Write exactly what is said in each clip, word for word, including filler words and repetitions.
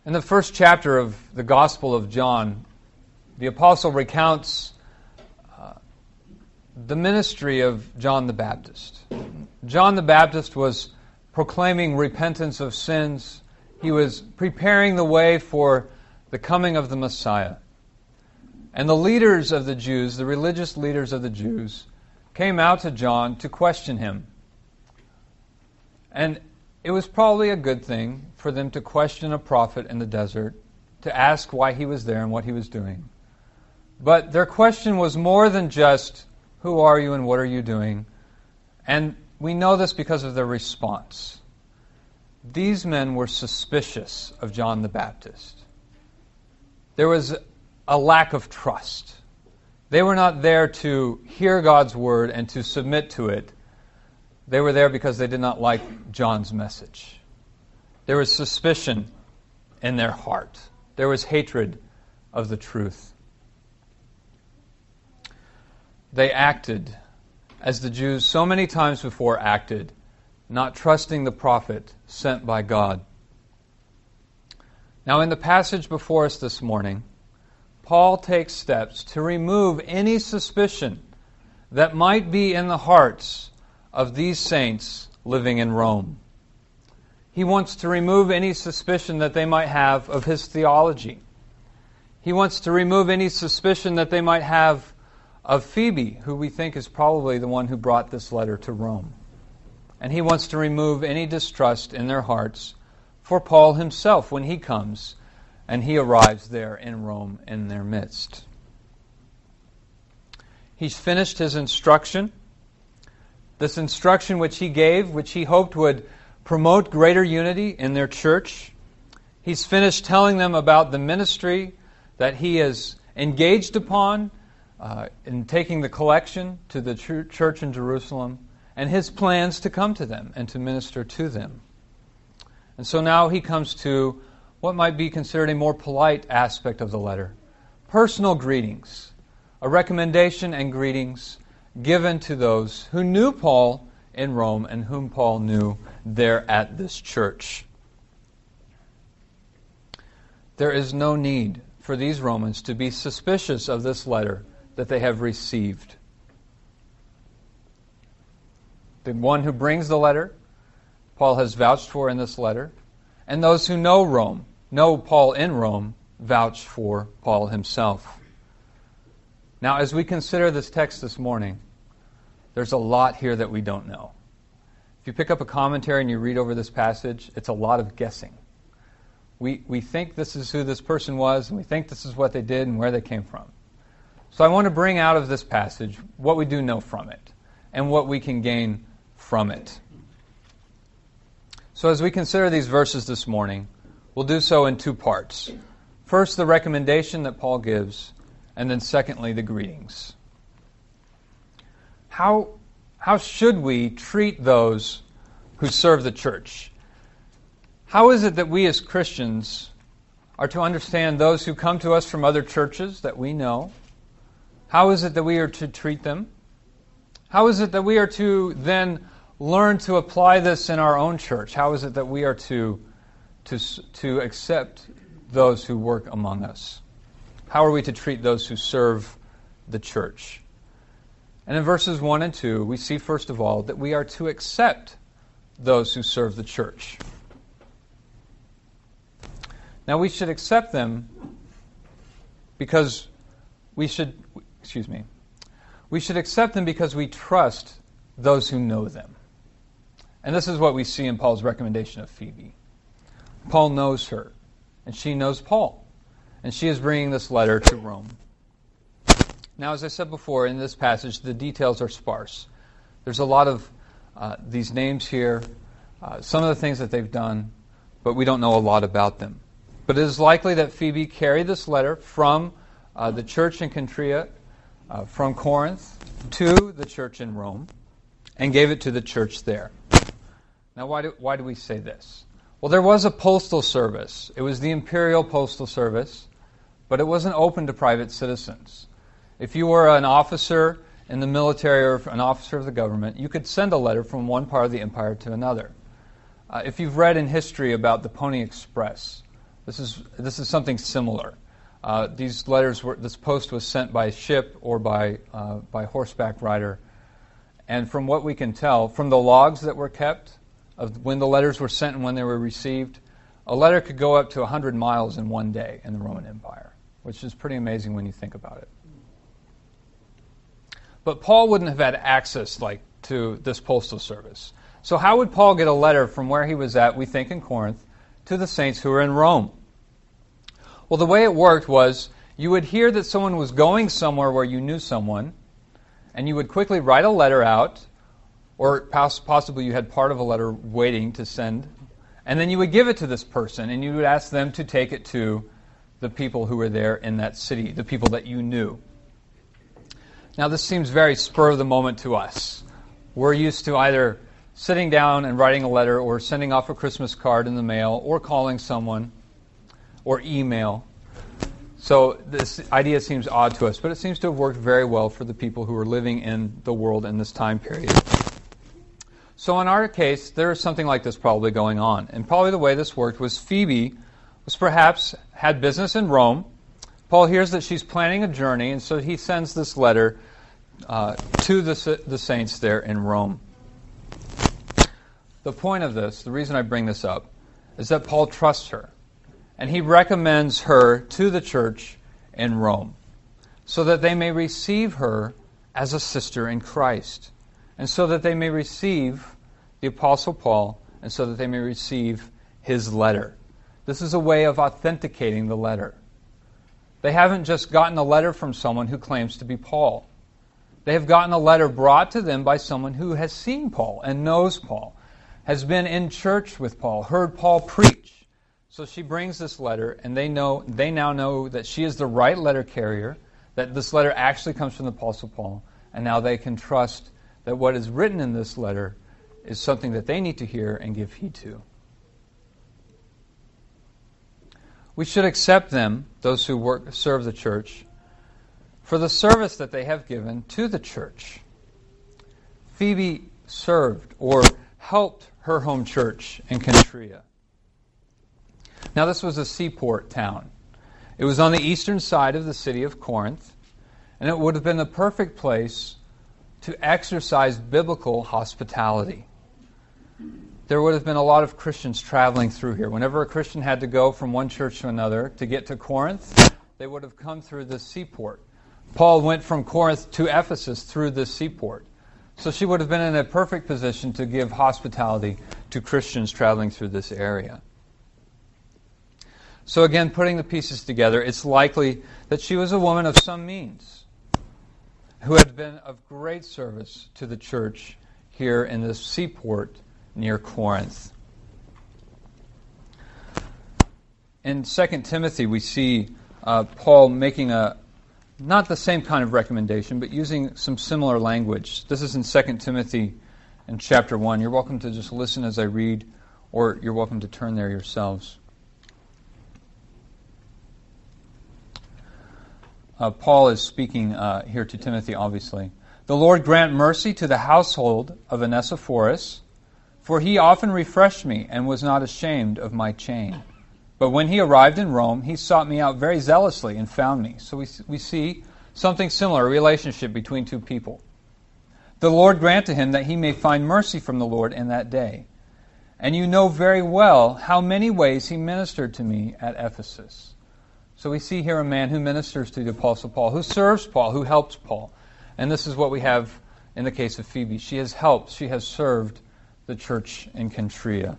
In the first chapter of the Gospel of John, the apostle recounts uh, the ministry of John the Baptist. John the Baptist was proclaiming repentance of sins. He was preparing the way for the coming of the Messiah. And the leaders of the Jews, the religious leaders of the Jews, came out to John to question him. And it was probably a good thing for them to question a prophet in the desert, to ask why he was there and what he was doing. But their question was more than just, who are you and what are you doing? And we know this because of their response. These men were suspicious of John the Baptist. There was a lack of trust. They were not there to hear God's word and to submit to it. They were there because they did not like John's message. There was suspicion in their heart. There was hatred of the truth. They acted as the Jews so many times before acted, not trusting the prophet sent by God. Now, in the passage before us this morning, Paul takes steps to remove any suspicion that might be in the hearts of these saints living in Rome. He wants to remove any suspicion that they might have of his theology. He wants to remove any suspicion that they might have of Phoebe, who we think is probably the one who brought this letter to Rome. And he wants to remove any distrust in their hearts for Paul himself when he comes and he arrives there in Rome in their midst. He's finished his instruction. This instruction which he gave, which he hoped would promote greater unity in their church. He's finished telling them about the ministry that he is engaged upon uh, in taking the collection to the ch- church in Jerusalem, and his plans to come to them and to minister to them. And so now he comes to what might be considered a more polite aspect of the letter. Personal greetings, a recommendation and greetings given to those who knew Paul in Rome and whom Paul knew there at this church. There is no need for these Romans to be suspicious of this letter that they have received. The one who brings the letter, Paul has vouched for in this letter, and those who know Rome, know Paul in Rome, vouch for Paul himself. Now, as we consider this text this morning, there's a lot here that we don't know. If you pick up a commentary and you read over this passage, it's a lot of guessing. We we think this is who this person was, and we think this is what they did and where they came from. So I want to bring out of this passage what we do know from it and what we can gain from it. So as we consider these verses this morning, we'll do so in two parts. First, the recommendation that Paul gives, and then secondly, the greetings. How, how should we treat those who serve the church? How is it that we as Christians are to understand those who come to us from other churches that we know? How is it that we are to treat them? How is it that we are to then learn to apply this in our own church? How is it that we are to, to, to accept those who work among us? How are we to treat those who serve the church? And in verses one and two, we see, first of all, that we are to accept those who serve the church. Now, we should accept them because we should, excuse me, we should accept them because we trust those who know them. And this is what we see in Paul's recommendation of Phoebe. Paul knows her, and she knows Paul, and she is bringing this letter to Rome. Now, as I said before, in this passage, the details are sparse. There's a lot of uh, these names here, uh, some of the things that they've done, but we don't know a lot about them. But it is likely that Phoebe carried this letter from uh, the church in Cenchrea, uh, from Corinth, to the church in Rome, and gave it to the church there. Now, why do, why do we say this? Well, there was a postal service. It was the Imperial Postal Service, but it wasn't open to private citizens. If you were an officer in the military or an officer of the government, you could send a letter from one part of the empire to another. Uh, if you've read in history about the Pony Express, This is this is something similar. Uh, these letters were this post was sent by ship or by uh, by horseback rider, and from what we can tell from the logs that were kept of when the letters were sent and when they were received, a letter could go up to one hundred miles in one day in the Roman Empire, which is pretty amazing when you think about it. But Paul wouldn't have had access like to this postal service. So how would Paul get a letter from where he was at, we think in Corinth, to the saints who were in Rome? Well, the way it worked was you would hear that someone was going somewhere where you knew someone, and you would quickly write a letter out, or possibly you had part of a letter waiting to send, and then you would give it to this person, and you would ask them to take it to the people who were there in that city, the people that you knew. Now, this seems very spur of the moment to us. We're used to either sitting down and writing a letter or sending off a Christmas card in the mail or calling someone or email. So this idea seems odd to us, but it seems to have worked very well for the people who were living in the world in this time period. So in our case, there is something like this probably going on. And probably the way this worked was Phoebe was perhaps had business in Rome. Paul hears that she's planning a journey, and so he sends this letter uh, to the, the saints there in Rome. The point of this, the reason I bring this up, is that Paul trusts her. And he recommends her to the church in Rome so that they may receive her as a sister in Christ, and so that they may receive the Apostle Paul, and so that they may receive his letter. This is a way of authenticating the letter. They haven't just gotten a letter from someone who claims to be Paul. They have gotten a letter brought to them by someone who has seen Paul and knows Paul, has been in church with Paul, heard Paul preach. So she brings this letter, and they know they now know that she is the right letter carrier, that this letter actually comes from the Apostle Paul, and now they can trust that what is written in this letter is something that they need to hear and give heed to. We should accept them, those who work serve the church, for the service that they have given to the church. Phoebe served or helped her home church in Kentria. Now, this was a seaport town. It was on the eastern side of the city of Corinth, and it would have been the perfect place to exercise biblical hospitality. There would have been a lot of Christians traveling through here. Whenever a Christian had to go from one church to another to get to Corinth, they would have come through this seaport. Paul went from Corinth to Ephesus through this seaport. So she would have been in a perfect position to give hospitality to Christians traveling through this area. So again, putting the pieces together, it's likely that she was a woman of some means who had been of great service to the church here in this seaport near Corinth. In Second Timothy, we see uh, Paul making a not the same kind of recommendation, but using some similar language. This is in Second Timothy in chapter one. You're welcome to just listen as I read, or you're welcome to turn there yourselves. Uh, Paul is speaking uh, here to Timothy, obviously. The Lord grant mercy to the household of Onesiphorus, for he often refreshed me and was not ashamed of my chain. But when he arrived in Rome, he sought me out very zealously and found me. So we, we see something similar, a relationship between two people. The Lord grant to him that he may find mercy from the Lord in that day. And you know very well how many ways he ministered to me at Ephesus. So we see here a man who ministers to the Apostle Paul, who serves Paul, who helps Paul. And this is what we have in the case of Phoebe. She has helped, she has served the church in Kentria.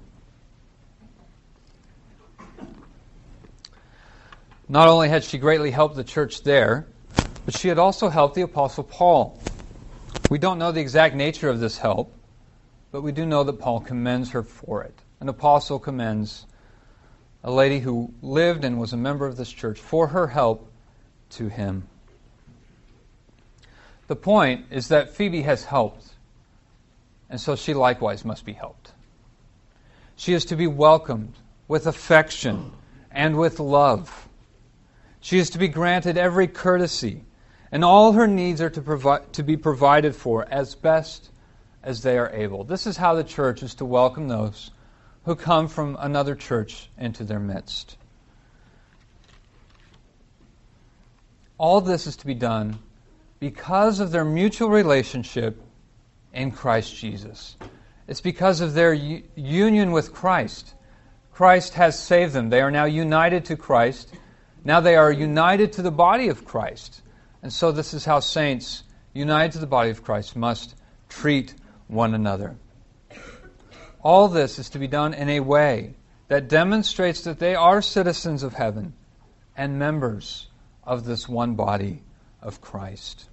Not only had she greatly helped the church there, but she had also helped the Apostle Paul. We don't know the exact nature of this help, but we do know that Paul commends her for it. An apostle commends a lady who lived and was a member of this church for her help to him. The point is that Phoebe has helped, and so she likewise must be helped. She is to be welcomed with affection and with love. She is to be granted every courtesy, and all her needs are to, provi- to be provided for as best as they are able. This is how the church is to welcome those who come from another church into their midst. All this is to be done because of their mutual relationship in Christ Jesus. It's because of their u- union with Christ. Christ has saved them. They are now united to Christ. Now they are united to the body of Christ. And so this is how saints united to the body of Christ must treat one another. All this is to be done in a way that demonstrates that they are citizens of heaven and members of this one body of Christ.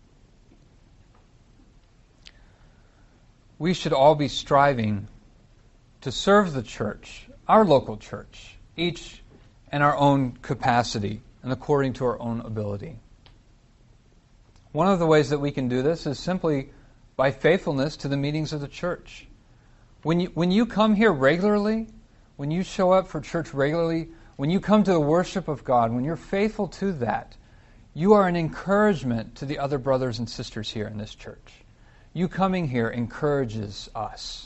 We should all be striving to serve the church, our local church, each in our own capacity and according to our own ability. One of the ways that we can do this is simply by faithfulness to the meetings of the church. When you, when you come here regularly, when you show up for church regularly, when you come to the worship of God, when you're faithful to that, you are an encouragement to the other brothers and sisters here in this church. You coming here encourages us.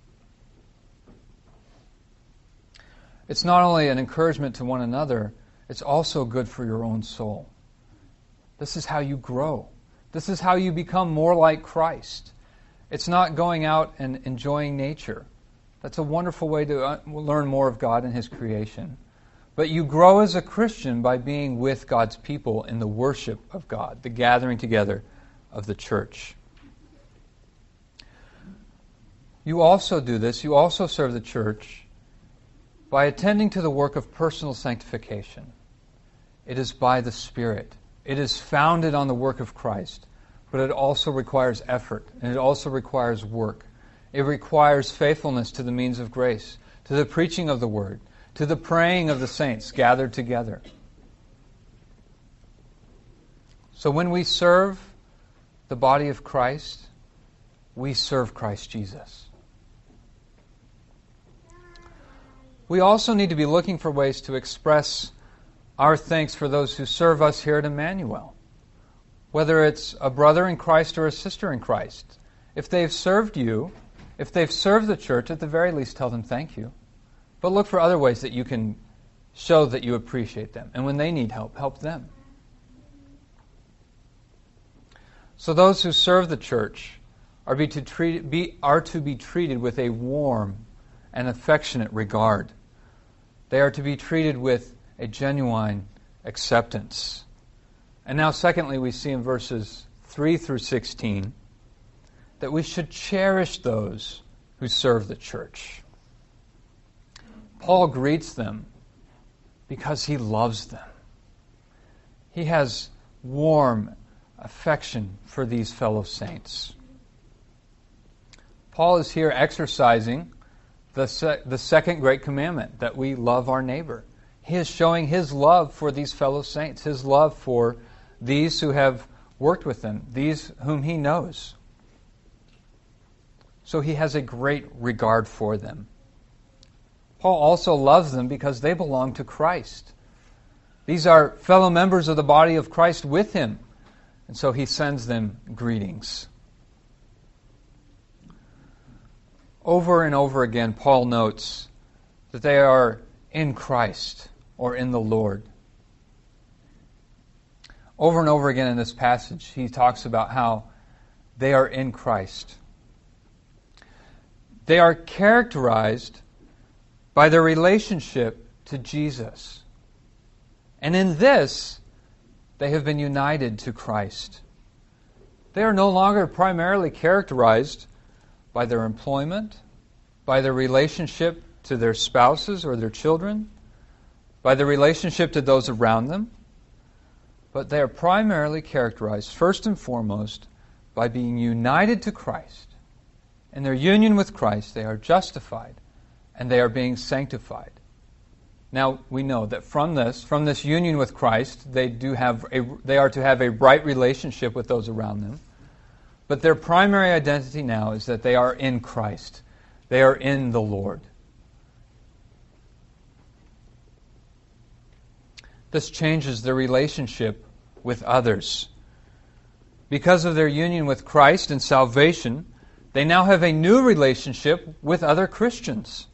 It's not only an encouragement to one another, it's also good for your own soul. This is how you grow. This is how you become more like Christ. It's not going out and enjoying nature. That's a wonderful way to learn more of God and His creation. But you grow as a Christian by being with God's people in the worship of God, the gathering together of the church. You also do this, you also serve the church by attending to the work of personal sanctification. It is by the Spirit. It is founded on the work of Christ, but it also requires effort, and it also requires work. It requires faithfulness to the means of grace, to the preaching of the Word, to the praying of the saints gathered together. So when we serve the body of Christ, we serve Christ Jesus. We also need to be looking for ways to express our thanks for those who serve us here at Emmanuel. Whether it's a brother in Christ or a sister in Christ. If they've served you, if they've served the church, at the very least tell them thank you. But look for other ways that you can show that you appreciate them. And when they need help, help them. So those who serve the church are, be to, treat, be, are to be treated with a warm and affectionate regard. They are to be treated with a genuine acceptance. And now, secondly, we see in verses three through sixteen that we should cherish those who serve the church. Paul greets them because he loves them. He has warm affection for these fellow saints. Paul is here exercising the, se- the second great commandment, that we love our neighbor. He is showing his love for these fellow saints, his love for these who have worked with him, these whom he knows. So he has a great regard for them. Paul also loves them because they belong to Christ. These are fellow members of the body of Christ with him. And so he sends them greetings. Over and over again, Paul notes that they are in Christ or in the Lord. Over and over again in this passage, he talks about how they are in Christ. They are characterized by their relationship to Jesus. And in this, they have been united to Christ. They are no longer primarily characterized by their employment, by their relationship to their spouses or their children, by their relationship to those around them, but they are primarily characterized, first and foremost, by being united to Christ. In their union with Christ, they are justified and they are being sanctified. Now, we know that from this, from this union with Christ, they do have a, they are to have a right relationship with those around them. But their primary identity now is that they are in Christ. They are in the Lord. This changes their relationship with others. Because of their union with Christ and salvation, they now have a new relationship with other Christians.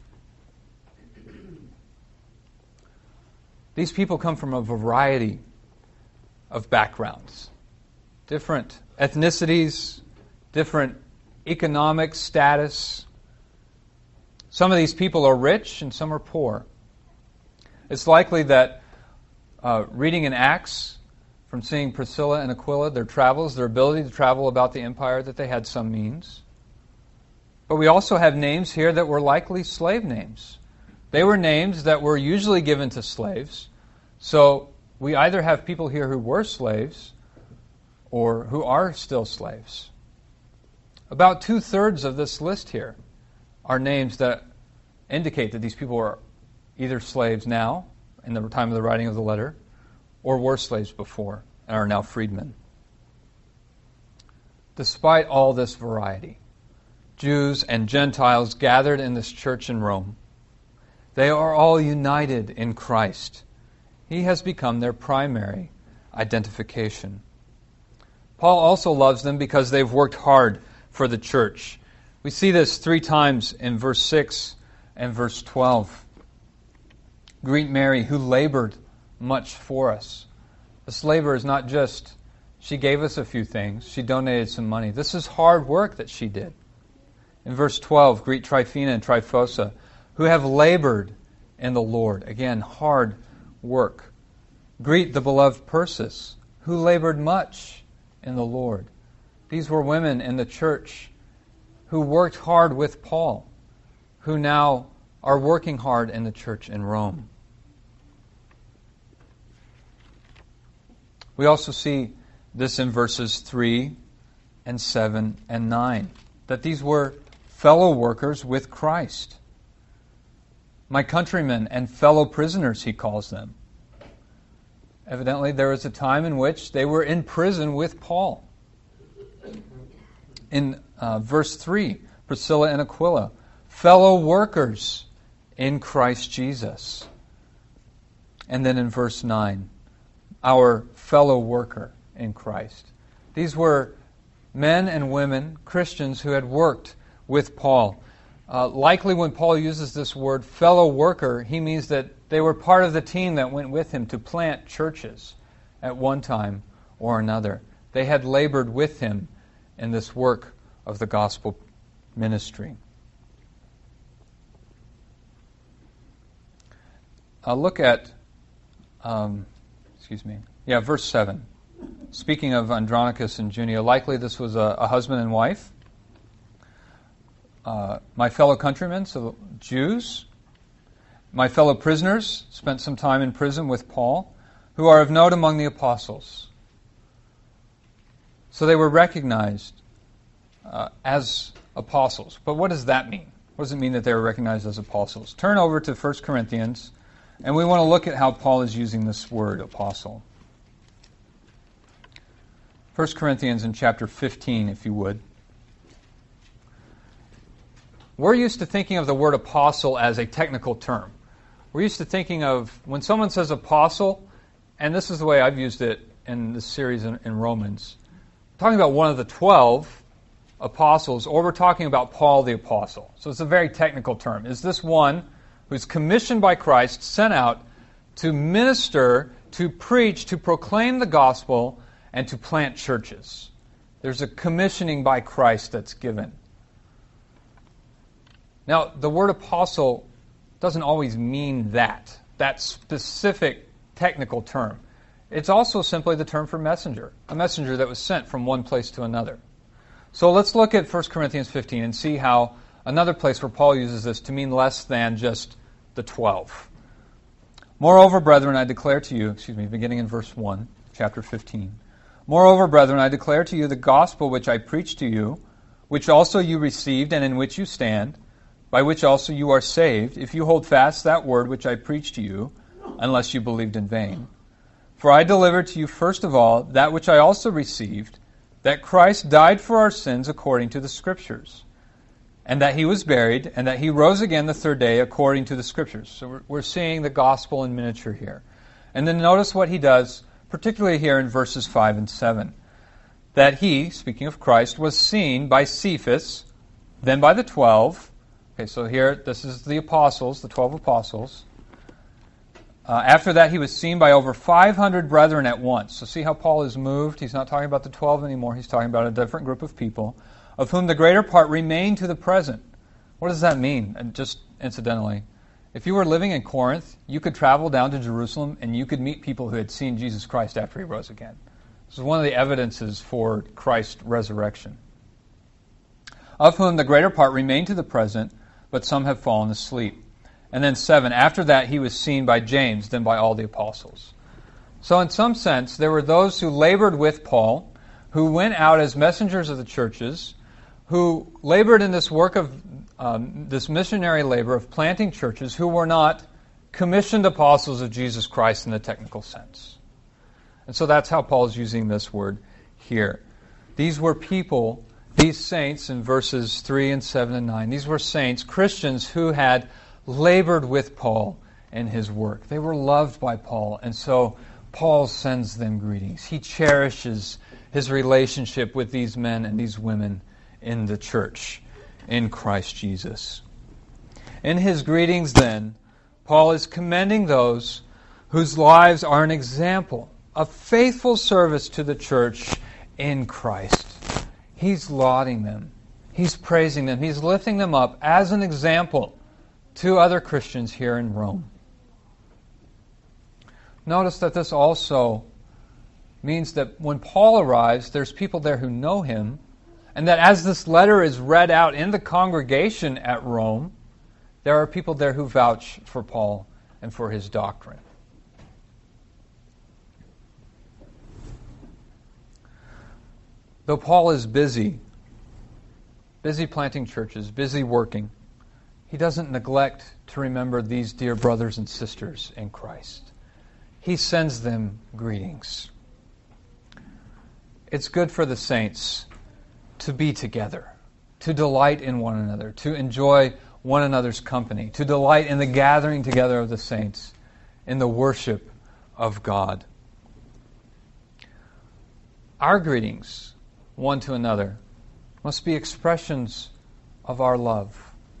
These people come from a variety of backgrounds, different ethnicities, different economic status. Some of these people are rich and some are poor. It's likely that uh, reading in Acts, from seeing Priscilla and Aquila, their travels, their ability to travel about the empire, that they had some means. But we also have names here that were likely slave names. They were names that were usually given to slaves. So we either have people here who were slaves or who are still slaves. About two-thirds of this list here are names that indicate that these people are either slaves now, in the time of the writing of the letter, or were slaves before and are now freedmen. Despite all this variety, Jews and Gentiles gathered in this church in Rome, they are all united in Christ. He has become their primary identification. Paul also loves them because they've worked hard for the church. We see this three times in verse six and verse twelve. Greet Mary, who labored much for us. This labor is not just, she gave us a few things, she donated some money. This is hard work that she did. In verse twelve, greet Tryphena and Tryphosa, who have labored in the Lord. Again, hard work. Greet the beloved Persis, who labored much in the Lord. These were women in the church who worked hard with Paul, who now are working hard in the church in Rome. We also see this in verses three and seven and nine, that these were fellow workers with Christ. My countrymen and fellow prisoners, he calls them. Evidently, there was a time in which they were in prison with Paul. In uh, verse three, Priscilla and Aquila, fellow workers in Christ Jesus. And then in verse nine, our fellow worker in Christ. These were men and women, Christians, who had worked with Paul. Uh, likely when Paul uses this word, fellow worker, he means that they were part of the team that went with him to plant churches at one time or another. They had labored with him in this work of the gospel ministry. Uh, look at, um, excuse me, yeah, verse seven. Speaking of Andronicus and Junia, likely this was a, a husband and wife. Uh, my fellow countrymen, so Jews, my fellow prisoners, spent some time in prison with Paul, who are of note among the apostles. So they were recognized uh, as apostles. But what does that mean? What does it mean that they were recognized as apostles? Turn over to First Corinthians, and we want to look at how Paul is using this word, apostle. First Corinthians in chapter fifteen, if you would. We're used to thinking of the word apostle as a technical term. We're used to thinking of, when someone says apostle, and this is the way I've used it in this series in, in Romans, talking about one of the twelve apostles, or we're talking about Paul the apostle. So it's a very technical term. Is this one who's commissioned by Christ, sent out to minister, to preach, to proclaim the gospel, and to plant churches? There's a commissioning by Christ that's given. Now, the word apostle doesn't always mean that, that specific technical term. It's also simply the term for messenger, a messenger that was sent from one place to another. So let's look at First Corinthians fifteen and see how another place where Paul uses this to mean less than just the twelve. Moreover, brethren, I declare to you, excuse me, beginning in verse one, chapter fifteen. Moreover, brethren, I declare to you the gospel which I preached to you, which also you received and in which you stand, by which also you are saved, if you hold fast that word which I preached to you, unless you believed in vain. For I delivered to you first of all that which I also received, that Christ died for our sins according to the Scriptures, and that he was buried, and that he rose again the third day according to the Scriptures. So we're, we're seeing the gospel in miniature here. And then notice what he does, particularly here in verses five and seven. That he, speaking of Christ, was seen by Cephas, then by the twelve. Okay, so here, this is the apostles, the twelve apostles. Uh, after that, he was seen by over five hundred brethren at once. So see how Paul is moved? He's not talking about the twelve anymore. He's talking about a different group of people, of whom the greater part remain to the present. What does that mean? And just incidentally, if you were living in Corinth, you could travel down to Jerusalem and you could meet people who had seen Jesus Christ after he rose again. This is one of the evidences for Christ's resurrection. Of whom the greater part remain to the present, but some have fallen asleep. And then seven, after that he was seen by James, then by all the apostles. So in some sense, there were those who labored with Paul, who went out as messengers of the churches, who labored in this work of, um, this missionary labor of planting churches, who were not commissioned apostles of Jesus Christ in the technical sense. And so that's how Paul's using this word here. These were people, these saints in verses three and seven and nine, these were saints, Christians who had labored with Paul in his work. They were loved by Paul, and so Paul sends them greetings. He cherishes his relationship with these men and these women in the church in Christ Jesus. In his greetings, then, Paul is commending those whose lives are an example of faithful service to the church in Christ. He's lauding them. He's praising them. He's lifting them up as an example to other Christians here in Rome. Notice that this also means that when Paul arrives, there's people there who know him, and that as this letter is read out in the congregation at Rome, there are people there who vouch for Paul and for his doctrine. Though Paul is busy, busy planting churches, busy working, he doesn't neglect to remember these dear brothers and sisters in Christ. He sends them greetings. It's good for the saints to be together, to delight in one another, to enjoy one another's company, to delight in the gathering together of the saints, in the worship of God. Our greetings, one to another, must be expressions of our love.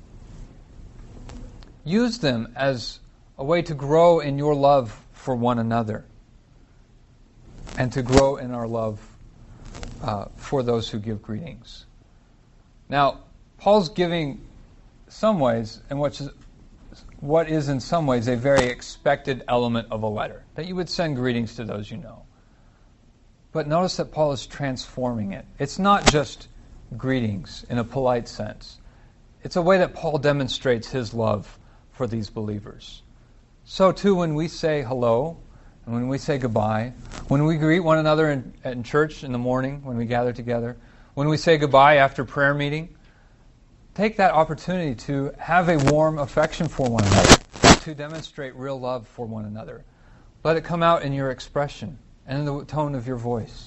Use them as a way to grow in your love for one another and to grow in our love uh, for those who give greetings. Now, Paul's giving some ways, and what is, what is in some ways a very expected element of a letter, that you would send greetings to those you know. But notice that Paul is transforming it. It's not just greetings in a polite sense. It's a way that Paul demonstrates his love for these believers. So too when we say hello, and when we say goodbye, when we greet one another in, in church in the morning, when we gather together, when we say goodbye after prayer meeting, take that opportunity to have a warm affection for one another, to demonstrate real love for one another. Let it come out in your expression and in the tone of your voice.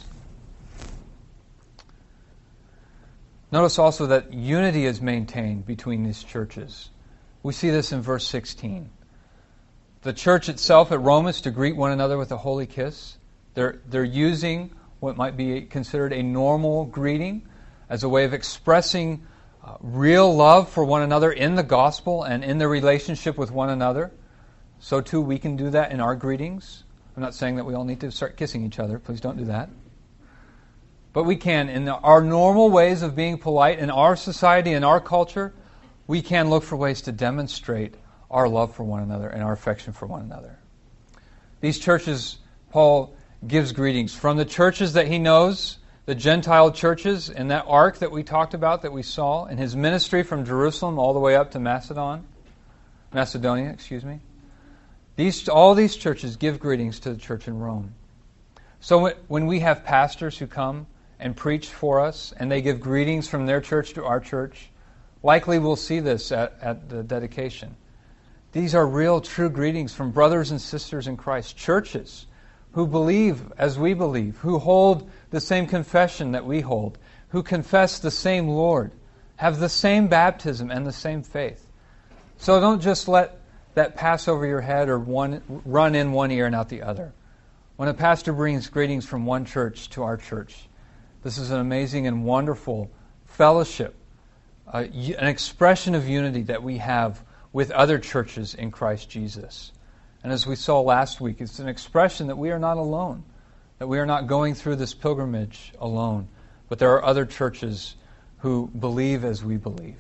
Notice also that unity is maintained between these churches. We see this in verse sixteen. The church itself at Rome is to greet one another with a holy kiss. They're, they're using what might be considered a normal greeting as a way of expressing uh, real love for one another in the gospel and in their relationship with one another. So too we can do that in our greetings. I'm not saying that we all need to start kissing each other. Please don't do that. But we can, in the, our normal ways of being polite, in our society, in our culture, we can look for ways to demonstrate our love for one another and our affection for one another. These churches, Paul gives greetings from the churches that he knows, the Gentile churches in that arc that we talked about, that we saw, in his ministry from Jerusalem all the way up to Macedon, Macedonia, excuse me. These, all these churches give greetings to the church in Rome. So when we have pastors who come and preach for us, and they give greetings from their church to our church, likely we'll see this at, at the dedication. These are real, true greetings from brothers and sisters in Christ, churches who believe as we believe, who hold the same confession that we hold, who confess the same Lord, have the same baptism and the same faith. So don't just let that pass over your head or one run in one ear and out the other. When a pastor brings greetings from one church to our church, this is an amazing and wonderful fellowship, uh, an expression of unity that we have with other churches in Christ Jesus. And as we saw last week, it's an expression that we are not alone, that we are not going through this pilgrimage alone, but there are other churches who believe as we believe.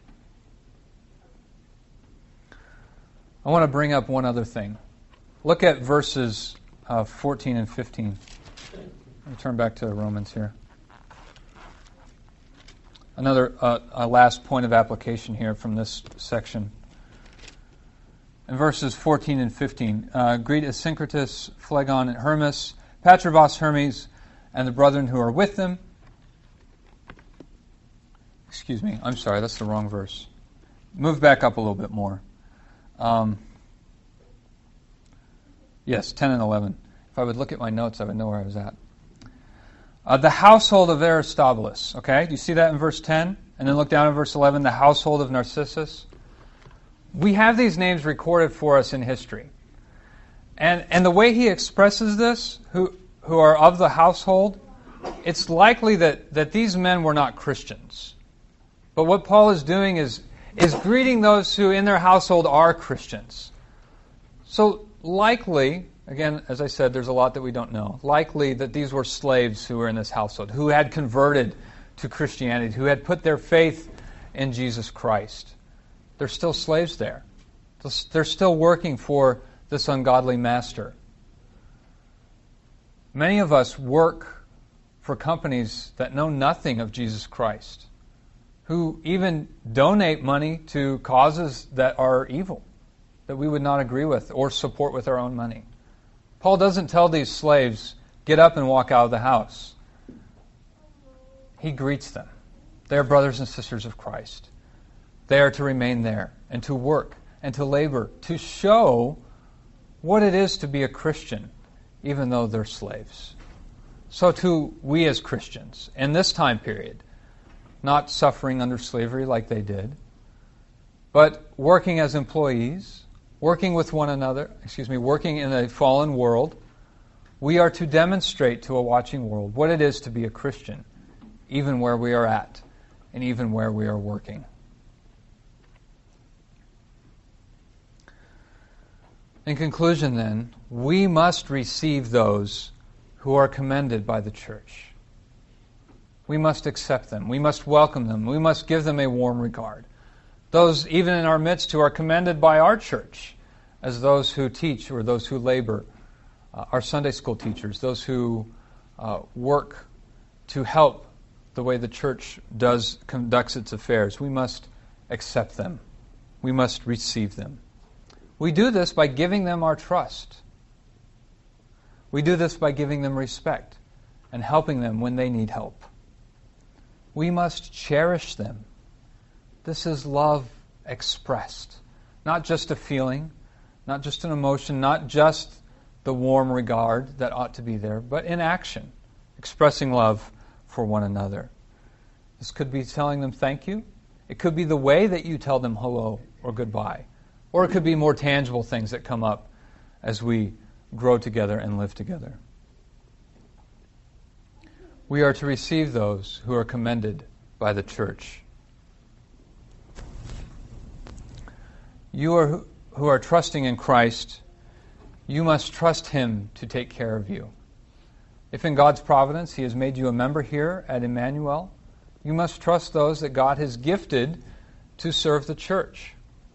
I want to bring up one other thing. Look at verses uh, fourteen and fifteen. Let me turn back to Romans here. Another uh, a last point of application here from this section. In verses fourteen and fifteen, uh, greet Asyncritus, Phlegon, and Hermas, Patrobas, Hermes, and the brethren who are with them. Excuse me, I'm sorry, that's the wrong verse. Move back up a little bit more. Um, yes, ten and eleven. If I would look at my notes, I would know where I was at. Uh, the household of Aristobulus. Okay, do you see that in verse ten? And then look down in verse eleven, the household of Narcissus. We have these names recorded for us in history. And and the way he expresses this, who who are of the household, it's likely that, that these men were not Christians. But what Paul is doing is, is greeting those who in their household are Christians. So likely, again, as I said, there's a lot that we don't know. Likely that these were slaves who were in this household, who had converted to Christianity, who had put their faith in Jesus Christ. They're still slaves there. They're still working for this ungodly master. Many of us work for companies that know nothing of Jesus Christ, who even donate money to causes that are evil, that we would not agree with or support with our own money. Paul doesn't tell these slaves, get up and walk out of the house. He greets them. They are brothers and sisters of Christ. They are to remain there and to work and to labor, to show what it is to be a Christian, even though they're slaves. So too, we as Christians, in this time period, not suffering under slavery like they did, but working as employees, working with one another, excuse me, working in a fallen world, we are to demonstrate to a watching world what it is to be a Christian, even where we are at and even where we are working. In conclusion, then, we must receive those who are commended by the church. We must accept them. We must welcome them. We must give them a warm regard. Those, even in our midst, who are commended by our church as those who teach or those who labor, uh, our Sunday school teachers, those who uh, work to help the way the church does conducts its affairs, we must accept them. We must receive them. We do this by giving them our trust. We do this by giving them respect and helping them when they need help. We must cherish them. This is love expressed. Not just a feeling, not just an emotion, not just the warm regard that ought to be there, but in action, expressing love for one another. This could be telling them thank you. It could be the way that you tell them hello or goodbye. Or it could be more tangible things that come up as we grow together and live together. We are to receive those who are commended by the church. You are, who are trusting in Christ, you must trust Him to take care of you. If in God's providence He has made you a member here at Emmanuel, you must trust those that God has gifted to serve the church.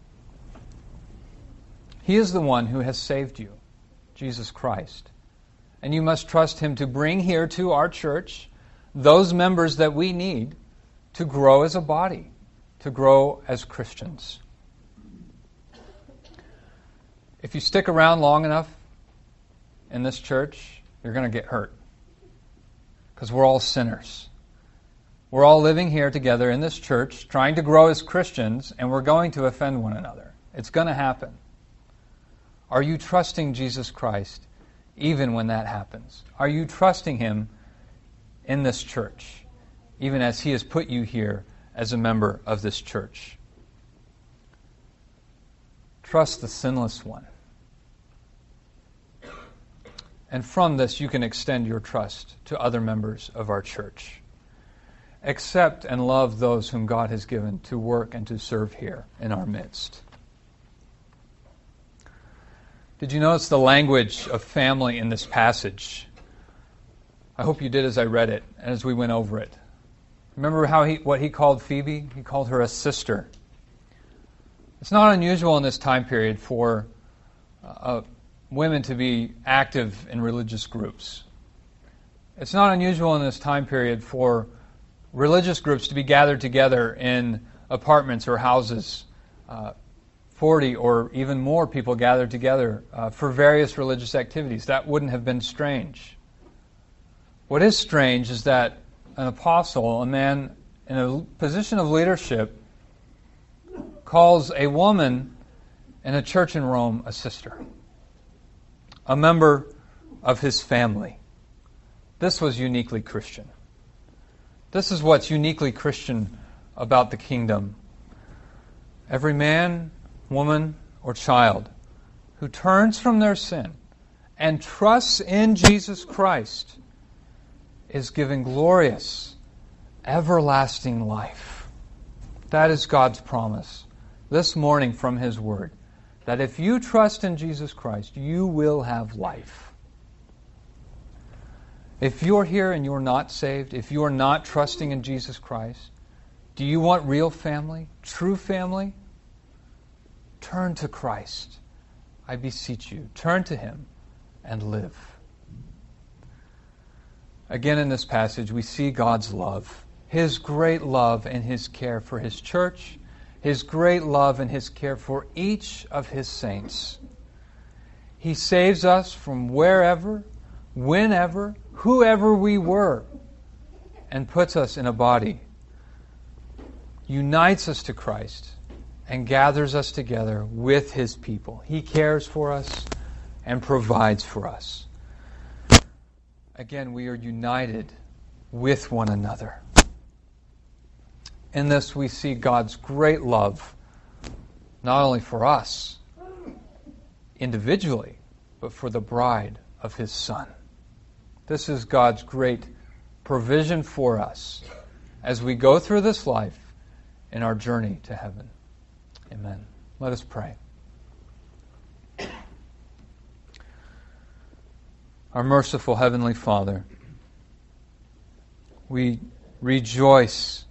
He is the one who has saved you, Jesus Christ. And you must trust Him to bring here to our church those members that we need to grow as a body, to grow as Christians. If you stick around long enough in this church, you're going to get hurt. Because we're all sinners. We're all living here together in this church, trying to grow as Christians, and we're going to offend one another. It's going to happen. Are you trusting Jesus Christ even when that happens? Are you trusting Him in this church, even as He has put you here as a member of this church? Trust the sinless one. And from this you can extend your trust to other members of our church. Accept and love those whom God has given to work and to serve here in our midst. Did you notice the language of family in this passage? I hope you did as I read it and as we went over it. Remember how he what he called Phoebe? He called her a sister. It's not unusual in this time period for uh, women to be active in religious groups. It's not unusual in this time period for religious groups to be gathered together in apartments or houses, uh, forty or even more people gathered together uh, for various religious activities. That wouldn't have been strange. What is strange is that an apostle, a man in a position of leadership, calls a woman in a church in Rome a sister, a member of his family. This was uniquely Christian. This is what's uniquely Christian about the kingdom. Every man, woman, or child who turns from their sin and trusts in Jesus Christ is given glorious, everlasting life. That is God's promise this morning from His Word, that if you trust in Jesus Christ, you will have life. If you're here and you're not saved, if you're not trusting in Jesus Christ, do you want real family, true family? Turn to Christ. I beseech you, turn to Him and live. Again, in this passage, we see God's love, His great love and His care for His church, His great love and His care for each of His saints. He saves us from wherever, whenever, whoever we were, and puts us in a body, unites us to Christ, and gathers us together with His people. He cares for us and provides for us. Again, we are united with one another. In this, we see God's great love, not only for us individually, but for the bride of His Son. This is God's great provision for us as we go through this life in our journey to heaven. Amen. Let us pray. Our merciful Heavenly Father, we rejoice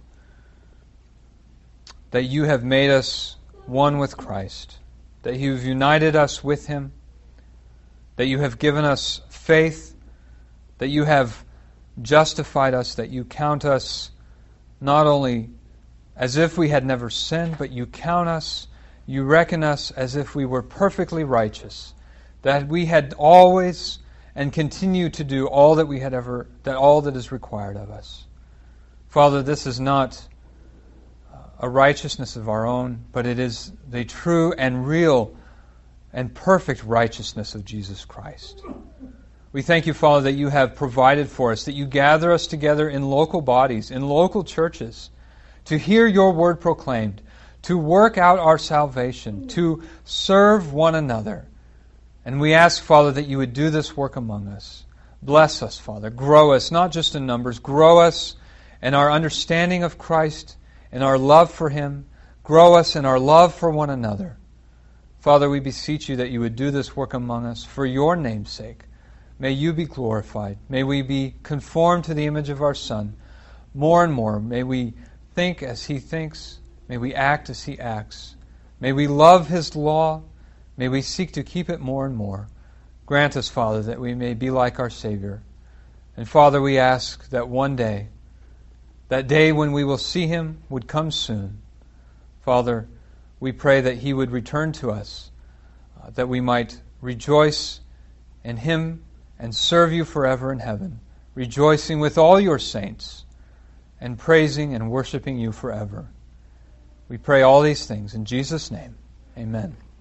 that You have made us one with Christ, that You have united us with Him, that You have given us faith, that You have justified us, that You count us not only as if we had never sinned, but You count us, You reckon us as if we were perfectly righteous, that we had always and continue to do all that we had ever, that all that is required of us. Father, this is not a righteousness of our own, but it is the true and real and perfect righteousness of Jesus Christ. We thank You, Father, that You have provided for us, that You gather us together in local bodies, in local churches, to hear Your word proclaimed, to work out our salvation, to serve one another. And we ask, Father, that You would do this work among us. Bless us, Father. Grow us, not just in numbers. Grow us in our understanding of Christ, in our love for Him. Grow us in our love for one another. Father, we beseech You that You would do this work among us for Your name's sake. May You be glorified. May we be conformed to the image of our Son more and more. May we think as He thinks. May we act as He acts. May we love His law. May we seek to keep it more and more. Grant us, Father, that we may be like our Savior. And Father, we ask that one day, that day when we will see Him would come soon. Father, we pray that He would return to us, uh, that we might rejoice in Him and serve You forever in heaven, rejoicing with all Your saints and praising and worshiping You forever. We pray all these things in Jesus' name. Amen.